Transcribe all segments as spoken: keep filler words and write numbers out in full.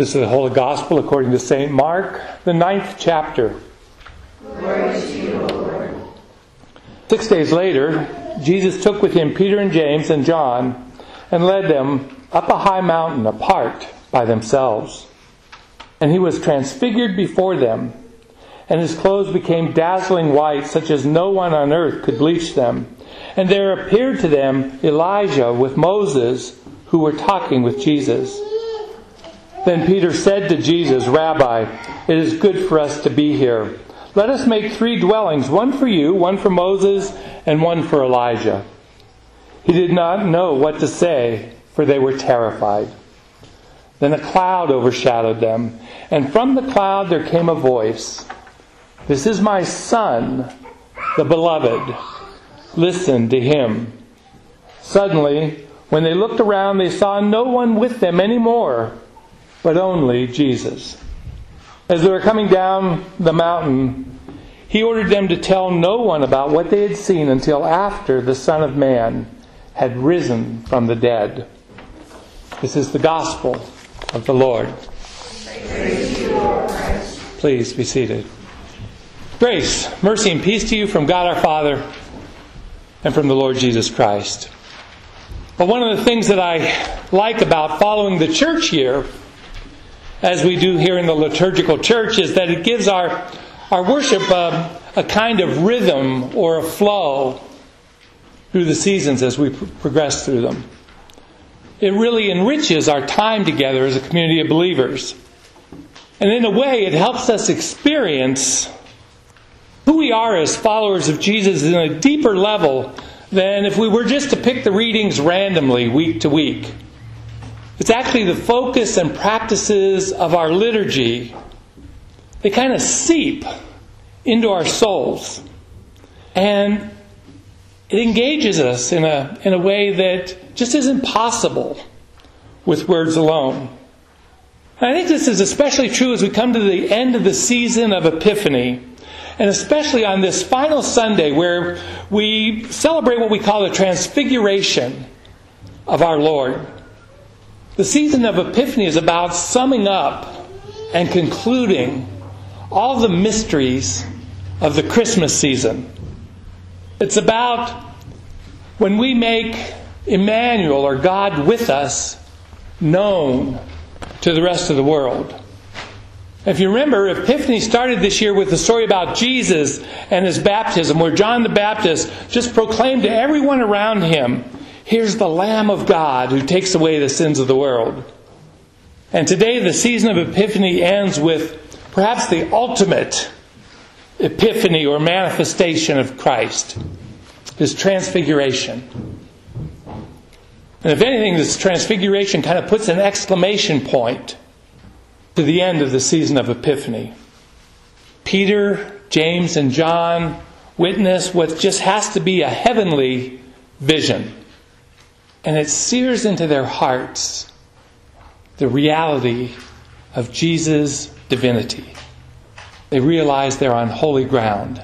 This is the Holy Gospel according to Saint Mark, the ninth chapter. Glory to you, O Lord. Six days later, Jesus took with him Peter and James and John and led them up a high mountain apart by themselves. And he was transfigured before them, and his clothes became dazzling white, such as no one on earth could bleach them. And there appeared to them Elijah with Moses, who were talking with Jesus. Then Peter said to Jesus, "Rabbi, it is good for us to be here. Let us make three dwellings, one for you, one for Moses, and one for Elijah." He did not know what to say, for they were terrified. Then a cloud overshadowed them, and from the cloud there came a voice, "This is my Son, the Beloved. Listen to him." Suddenly, when they looked around, they saw no one with them anymore, but only Jesus. As they were coming down the mountain, he ordered them to tell no one about what they had seen until after the Son of Man had risen from the dead. This is the gospel of the Lord. Praise to you, Lord Christ. Please be seated. Grace, mercy, and peace to you from God our Father and from the Lord Jesus Christ. Well, one of the things that I like about following the church year, as we do here in the liturgical church, is that it gives our, our worship a, a kind of rhythm or a flow through the seasons as we pr- progress through them. It really enriches our time together as a community of believers. And in a way, it helps us experience who we are as followers of Jesus in a deeper level than if we were just to pick the readings randomly week to week. It's actually the focus and practices of our liturgy. They kind of seep into our souls. And it engages us in a, in a way that just isn't possible with words alone. And I think this is especially true as we come to the end of the season of Epiphany. And especially on this final Sunday where we celebrate what we call the Transfiguration of our Lord. The season of Epiphany is about summing up and concluding all the mysteries of the Christmas season. It's about when we make Emmanuel, or God with us, known to the rest of the world. If you remember, Epiphany started this year with the story about Jesus and his baptism, where John the Baptist just proclaimed to everyone around him, "Here's the Lamb of God who takes away the sins of the world." And today the season of Epiphany ends with perhaps the ultimate epiphany or manifestation of Christ, his transfiguration. And if anything, this transfiguration kind of puts an exclamation point to the end of the season of Epiphany. Peter, James, and John witness what just has to be a heavenly vision. And it sears into their hearts the reality of Jesus' divinity. They realize they're on holy ground.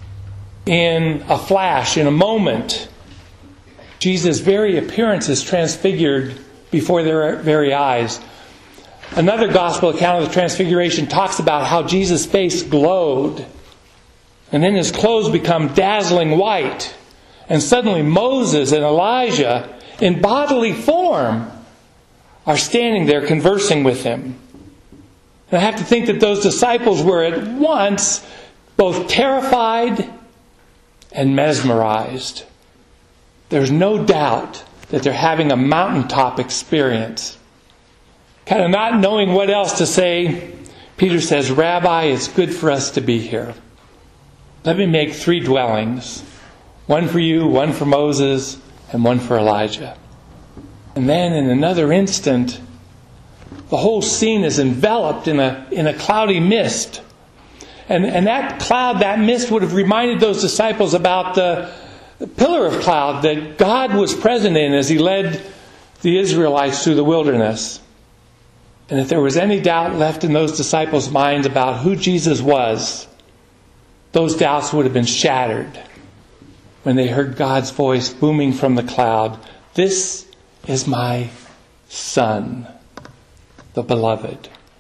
In a flash, in a moment, Jesus' very appearance is transfigured before their very eyes. Another gospel account of the Transfiguration talks about how Jesus' face glowed, and then his clothes become dazzling white, and suddenly Moses and Elijah, in bodily form, are standing there conversing with him. And I have to think that those disciples were at once both terrified and mesmerized. There's no doubt that they're having a mountaintop experience. Kind of not knowing what else to say, Peter says, "Rabbi, it's good for us to be here. Let me make three dwellings. One for you, one for Moses, and one for Elijah." And then in another instant, the whole scene is enveloped in a, in a cloudy mist. And, and that cloud, that mist would have reminded those disciples about the, the pillar of cloud that God was present in as he led the Israelites through the wilderness. And if there was any doubt left in those disciples' minds about who Jesus was, those doubts would have been shattered when they heard God's voice booming from the cloud, "This is my Son, the Beloved."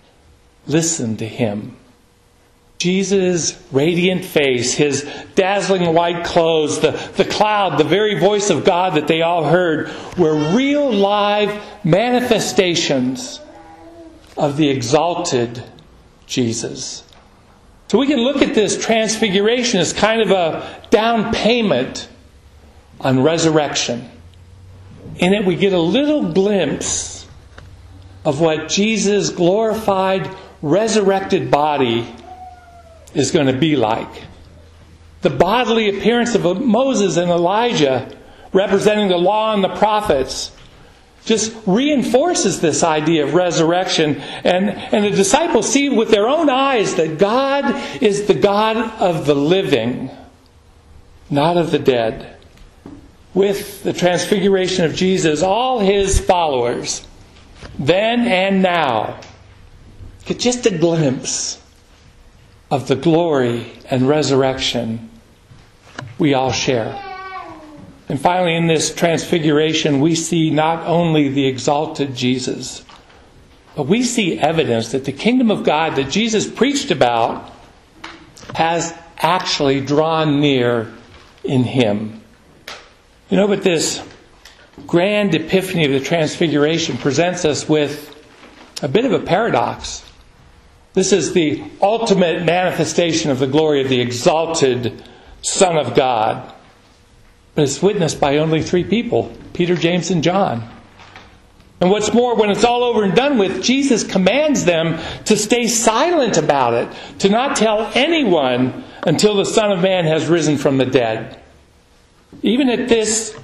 listen to him. Jesus' radiant face, his dazzling white clothes, the, the cloud, the very voice of God that they all heard were real live manifestations of the exalted Jesus. So we can look at this transfiguration as kind of a down payment on resurrection. In it we get a little glimpse of what Jesus' glorified, resurrected body is going to be like. The bodily appearance of Moses and Elijah, representing the law and the prophets, just reinforces this idea of resurrection. And, and the disciples see with their own eyes that God is the God of the living, not of the dead. With the transfiguration of Jesus, all his followers, then and now, get just a glimpse of the glory and resurrection we all share. And finally, in this transfiguration, we see not only the exalted Jesus, but we see evidence that the kingdom of God that Jesus preached about has actually drawn near in him. You know, but this grand epiphany of the transfiguration presents us with a bit of a paradox. This is the ultimate manifestation of the glory of the exalted Son of God. But it's witnessed by only three people, Peter, James, and John. And what's more, when it's all over and done with, Jesus commands them to stay silent about it, to not tell anyone until the Son of Man has risen from the dead. Even at this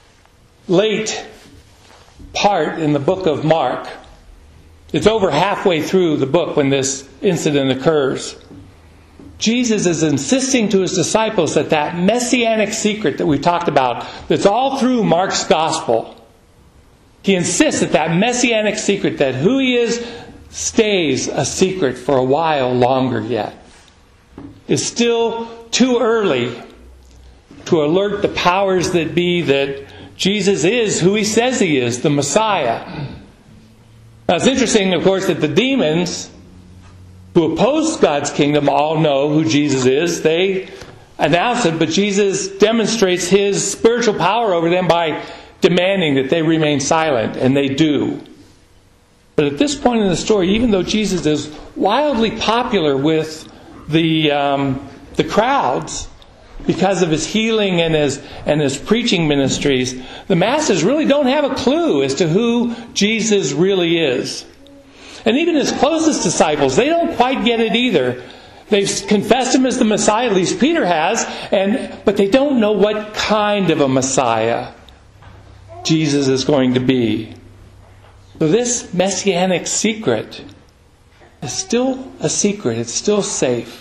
late part in the book of Mark, it's over halfway through the book when this incident occurs, Jesus is insisting to his disciples that that messianic secret that we talked about, that's all through Mark's gospel, he insists that that messianic secret, that who he is, stays a secret for a while longer yet. It's still too early to alert the powers that be that Jesus is who he says he is, the Messiah. Now it's interesting, of course, that the demons who oppose God's kingdom all know who Jesus is. They announce it, but Jesus demonstrates his spiritual power over them by demanding that they remain silent, and they do. But at this point in the story, even though Jesus is wildly popular with the um, the crowds because of his healing and his and his preaching ministries, the masses really don't have a clue as to who Jesus really is. And even his closest disciples, they don't quite get it either. They've confessed him as the Messiah, at least Peter has, and but they don't know what kind of a Messiah Jesus is going to be. So this messianic secret is still a secret. It's still safe.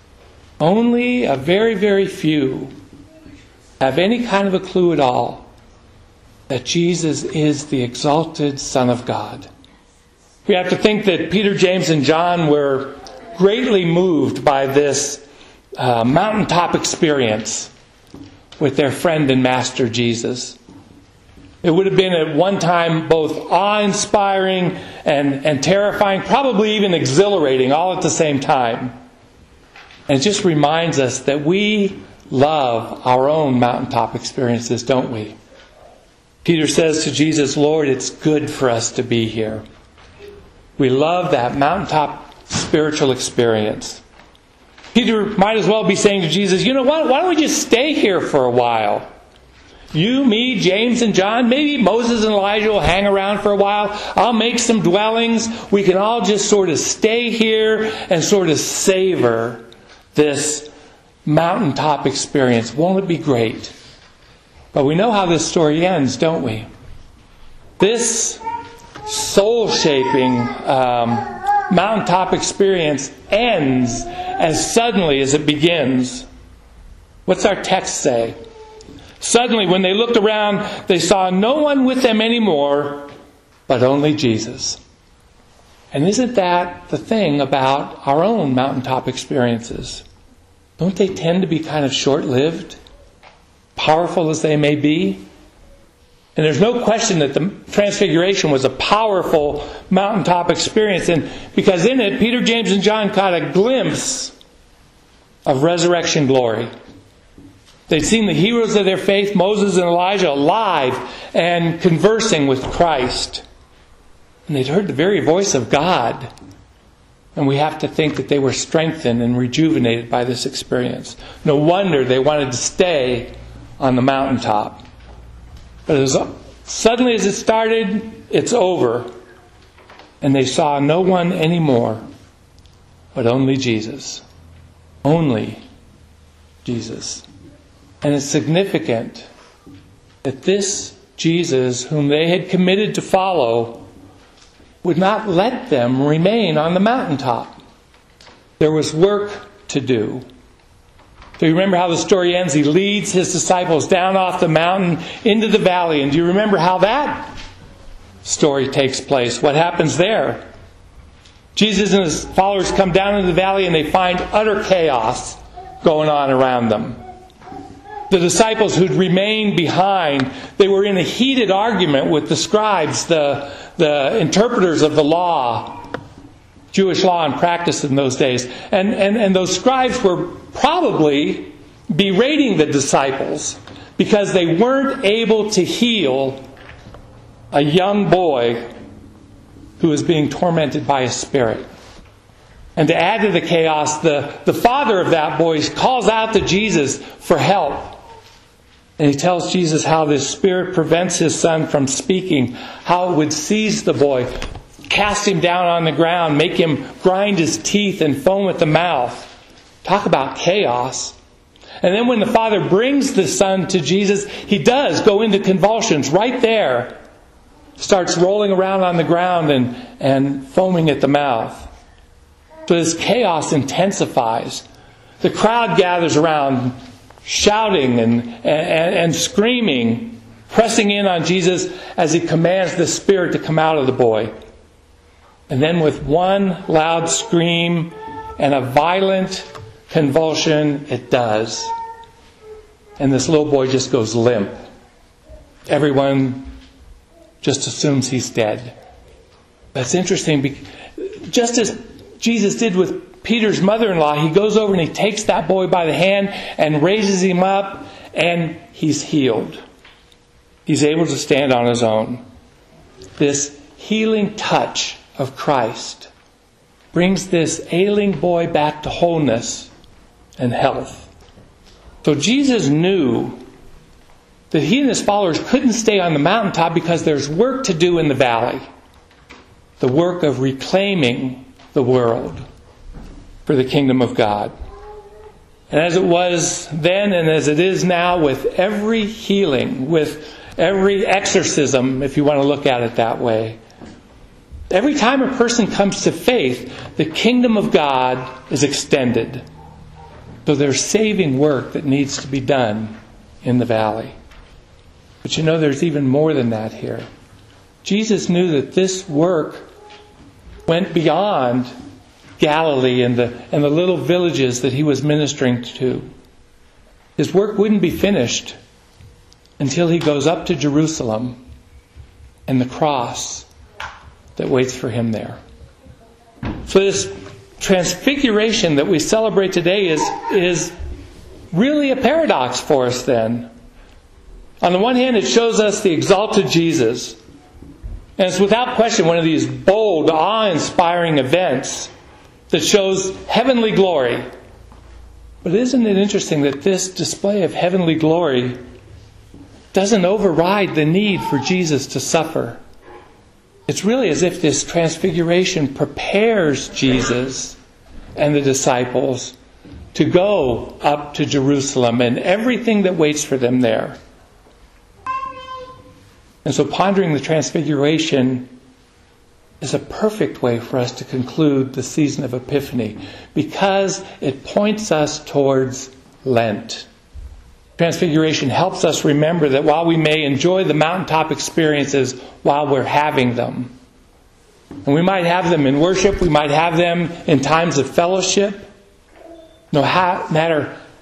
Only a very, very few have any kind of a clue at all that Jesus is the exalted Son of God. We have to think that Peter, James, and John were greatly moved by this uh, mountaintop experience with their friend and master Jesus. It would have been at one time both awe-inspiring and, and terrifying, probably even exhilarating, all at the same time. And it just reminds us that we love our own mountaintop experiences, don't we? Peter says to Jesus, "Lord, it's good for us to be here." We love that mountaintop spiritual experience. Peter might as well be saying to Jesus, you know what, why don't we just stay here for a while? You, me, James, and John, maybe Moses and Elijah will hang around for a while. I'll make some dwellings. We can all just sort of stay here and sort of savor this mountaintop experience. Won't it be great? But we know how this story ends, don't we? This soul-shaping um, mountaintop experience ends as suddenly as it begins. What's our text say? Suddenly, when they looked around, they saw no one with them anymore, but only Jesus. And isn't that the thing about our own mountaintop experiences? Don't they tend to be kind of short-lived, powerful as they may be? And there's no question that the Transfiguration was a powerful mountaintop experience. And because in it, Peter, James, and John caught a glimpse of resurrection glory. They'd seen the heroes of their faith, Moses and Elijah, alive and conversing with Christ. And they'd heard the very voice of God. And we have to think that they were strengthened and rejuvenated by this experience. No wonder they wanted to stay on the mountaintop. But as suddenly as it started, it's over. And they saw no one anymore, but only Jesus. Only Jesus. And it's significant that this Jesus, whom they had committed to follow, would not let them remain on the mountaintop. There was work to do. Do you remember how the story ends? He leads his disciples down off the mountain into the valley. And do you remember how that story takes place? What happens there? Jesus and his followers come down into the valley and they find utter chaos going on around them. The disciples who'd remained behind, they were in a heated argument with the scribes, the, the interpreters of the law, Jewish law and practice in those days. And, and, and those scribes were probably berating the disciples because they weren't able to heal a young boy who was being tormented by a spirit. And to add to the chaos, the, the father of that boy calls out to Jesus for help. And he tells Jesus how this spirit prevents his son from speaking, how it would seize the boy, cast him down on the ground, make him grind his teeth and foam at the mouth. Talk about chaos. And then when the father brings the son to Jesus, he does go into convulsions right there. Starts rolling around on the ground and, and foaming at the mouth. So this chaos intensifies. The crowd gathers around, shouting and, and, and screaming, pressing in on Jesus as he commands the spirit to come out of the boy. And then with one loud scream and a violent convulsion, it does. And this little boy just goes limp. Everyone just assumes he's dead. That's interesting. Just as Jesus did with Peter's mother-in-law, he goes over and he takes that boy by the hand and raises him up, and he's healed. He's able to stand on his own. This healing touch of Christ brings this ailing boy back to wholeness and health. So Jesus knew that he and his followers couldn't stay on the mountaintop because there's work to do in the valley. The work of reclaiming the world for the kingdom of God. And as it was then and as it is now, with every healing, with every exorcism, if you want to look at it that way, every time a person comes to faith, the kingdom of God is extended. So there's saving work that needs to be done in the valley. But you know, there's even more than that here. Jesus knew that this work went beyond Galilee and the, and the little villages that he was ministering to. His work wouldn't be finished until he goes up to Jerusalem and the cross that waits for him there. So this transfiguration that we celebrate today is, is really a paradox for us then. On the one hand, it shows us the exalted Jesus. And it's without question one of these bold, awe-inspiring events that shows heavenly glory. But isn't it interesting that this display of heavenly glory doesn't override the need for Jesus to suffer? It's really as if this transfiguration prepares Jesus and the disciples to go up to Jerusalem and everything that waits for them there. And so pondering the transfiguration is a perfect way for us to conclude the season of Epiphany, because it points us towards Lent. Transfiguration helps us remember that while we may enjoy the mountaintop experiences while we're having them, and we might have them in worship, we might have them in times of fellowship, no matter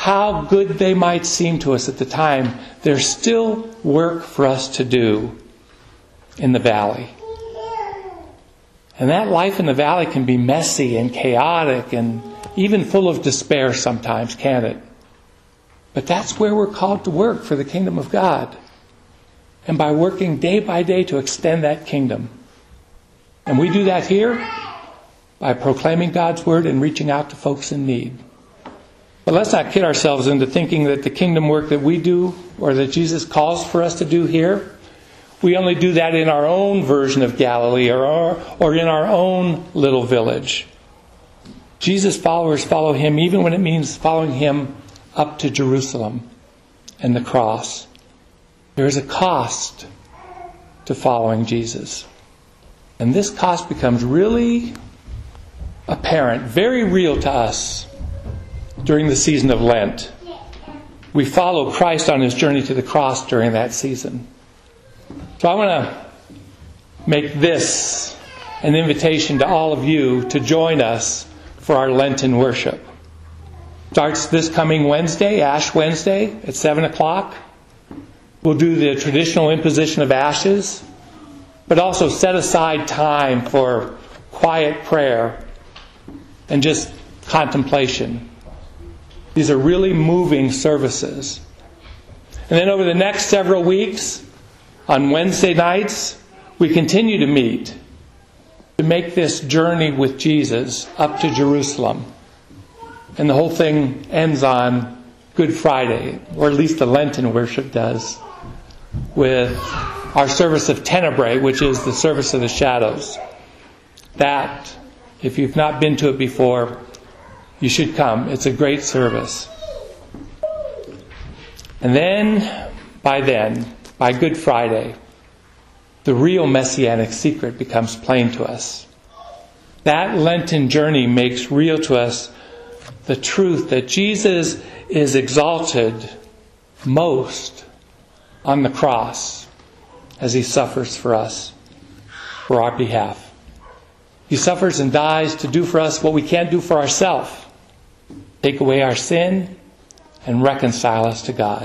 how good they might seem to us at the time, there's still work for us to do in the valley. And that life in the valley can be messy and chaotic and even full of despair sometimes, can't it? But that's where we're called to work for the kingdom of God. And by working day by day to extend that kingdom. And we do that here by proclaiming God's word and reaching out to folks in need. But let's not kid ourselves into thinking that the kingdom work that we do or that Jesus calls for us to do here, we only do that in our own version of Galilee or, our, or in our own little village. Jesus' followers follow him even when it means following him up to Jerusalem and the cross. There is a cost to following Jesus. And this cost becomes really apparent, very real to us during the season of Lent. We follow Christ on his journey to the cross during that season. So I want to make this an invitation to all of you to join us for our Lenten worship. Starts this coming Wednesday, Ash Wednesday, at seven o'clock. We'll do the traditional imposition of ashes, but also set aside time for quiet prayer and just contemplation. These are really moving services. And then over the next several weeks, on Wednesday nights, we continue to meet to make this journey with Jesus up to Jerusalem. And the whole thing ends on Good Friday, or at least the Lenten worship does, with our service of Tenebrae, which is the service of the shadows. That, if you've not been to it before, you should come. It's a great service. And then, by then, by Good Friday, the real messianic secret becomes plain to us. That Lenten journey makes real to us the truth that Jesus is exalted most on the cross as he suffers for us, for our behalf. He suffers and dies to do for us what we can't do for ourselves. Take away our sin and reconcile us to God.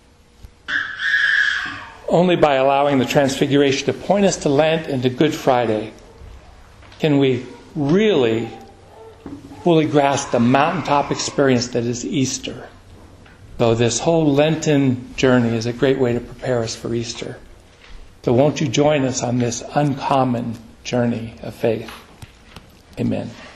Only by allowing the Transfiguration to point us to Lent and to Good Friday can we really fully grasp the mountaintop experience that is Easter. So this whole Lenten journey is a great way to prepare us for Easter. So won't you join us on this uncommon journey of faith? Amen.